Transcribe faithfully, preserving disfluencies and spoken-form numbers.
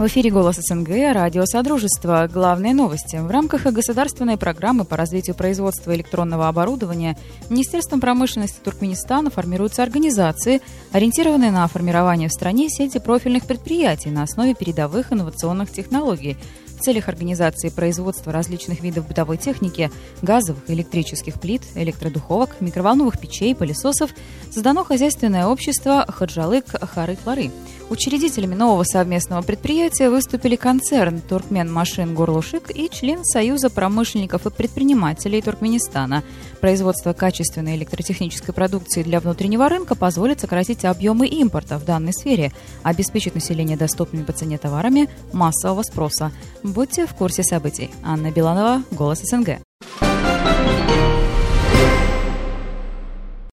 В эфире «Голос СНГ», радио «Содружество». Главные новости. В рамках государственной программы по развитию производства электронного оборудования Министерством промышленности Туркменистана формируются организации, ориентированные на формирование в стране сети профильных предприятий на основе передовых инновационных технологий. В целях организации производства различных видов бытовой техники, газовых и электрических плит, электродуховок, микроволновых печей, пылесосов создано хозяйственное общество «Хаджалык Хары-Клары». Учредителями нового совместного предприятия выступили концерн «Туркмен Машин Горлушик» и член Союза промышленников и предпринимателей Туркменистана. Производство качественной электротехнической продукции для внутреннего рынка позволит сократить объемы импорта в данной сфере, обеспечить население доступными по цене товарами массового спроса. Будьте в курсе событий. Анна Беланова, «Голос СНГ».